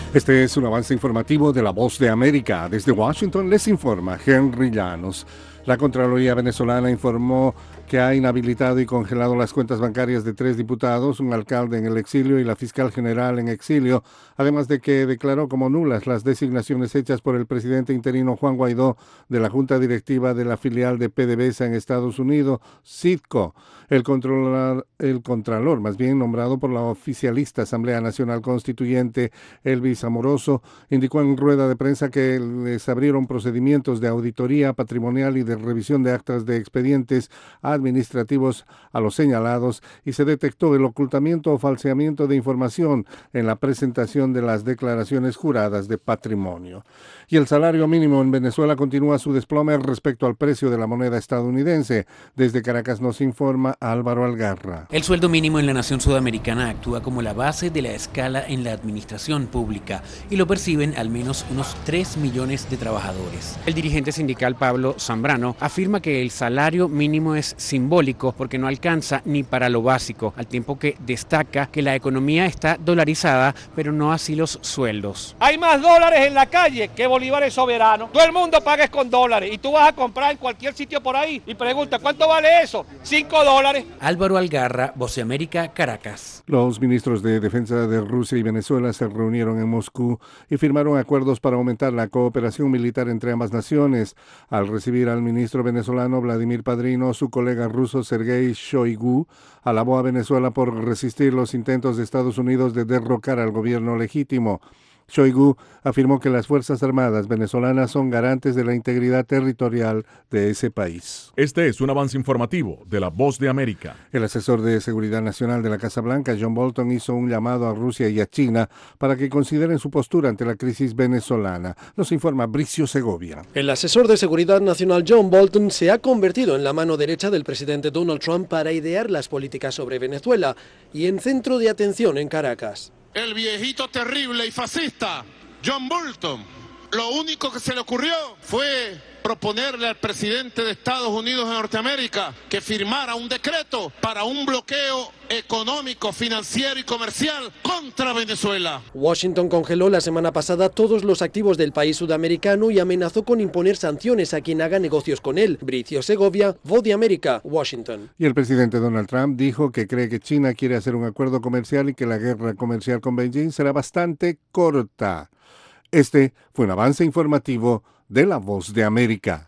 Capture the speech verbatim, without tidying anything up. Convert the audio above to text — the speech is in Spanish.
Este es un avance informativo de La Voz de América. Desde Washington les informa Henry Llanos. La Contraloría venezolana informó que ha inhabilitado y congelado las cuentas bancarias de tres diputados, un alcalde en el exilio y la fiscal general en exilio, además de que declaró como nulas las designaciones hechas por el presidente interino Juan Guaidó de la Junta Directiva de la filial de PDVSA en Estados Unidos, Citco. El controlador, el contralor, más bien nombrado por la oficialista Asamblea Nacional Constituyente, Elvis Amoroso, indicó en rueda de prensa que les abrieron procedimientos de auditoría patrimonial y de revisión de actas de expedientes administrativos a los señalados y se detectó el ocultamiento o falseamiento de información en la presentación de las declaraciones juradas de patrimonio. Y el salario mínimo en Venezuela continúa su desplome respecto al precio de la moneda estadounidense. Desde Caracas nos informa Álvaro Algarra. El sueldo mínimo en la nación sudamericana actúa como la base de la escala en la administración pública y lo perciben al menos unos tres millones de trabajadores. El dirigente sindical Pablo Zambrano afirma que el salario mínimo es simbólico porque no alcanza ni para lo básico, al tiempo que destaca que la economía está dolarizada, pero no así los sueldos. Hay más dólares en la calle que bolívares soberanos. Todo el mundo paga con dólares y tú vas a comprar en cualquier sitio por ahí y pregunta ¿cuánto vale eso? Cinco dólares. Álvaro Algarra, Voz de América, Caracas. Los ministros de Defensa de Rusia y Venezuela se reunieron en Moscú y firmaron acuerdos para aumentar la cooperación militar entre ambas naciones. Al recibir al ministro venezolano Vladimir Padrino, su colega ruso Sergei Shoigu alabó a Venezuela por resistir los intentos de Estados Unidos de derrocar al gobierno legítimo. Shoigu afirmó que las Fuerzas Armadas venezolanas son garantes de la integridad territorial de ese país. Este es un avance informativo de La Voz de América. El asesor de Seguridad Nacional de la Casa Blanca, John Bolton, hizo un llamado a Rusia y a China para que consideren su postura ante la crisis venezolana. Nos informa Bricio Segovia. El asesor de Seguridad Nacional, John Bolton, se ha convertido en la mano derecha del presidente Donald Trump para idear las políticas sobre Venezuela y en centro de atención en Caracas. El viejito terrible y fascista, John Bolton, lo único que se le ocurrió fue proponerle al presidente de Estados Unidos de Norteamérica que firmara un decreto para un bloqueo económico, financiero y comercial contra Venezuela. Washington congeló la semana pasada todos los activos del país sudamericano y amenazó con imponer sanciones a quien haga negocios con él. Bricio Segovia, Voz de América, Washington. Y el presidente Donald Trump dijo que cree que China quiere hacer un acuerdo comercial y que la guerra comercial con Beijing será bastante corta. Este fue un avance informativo de La Voz de América.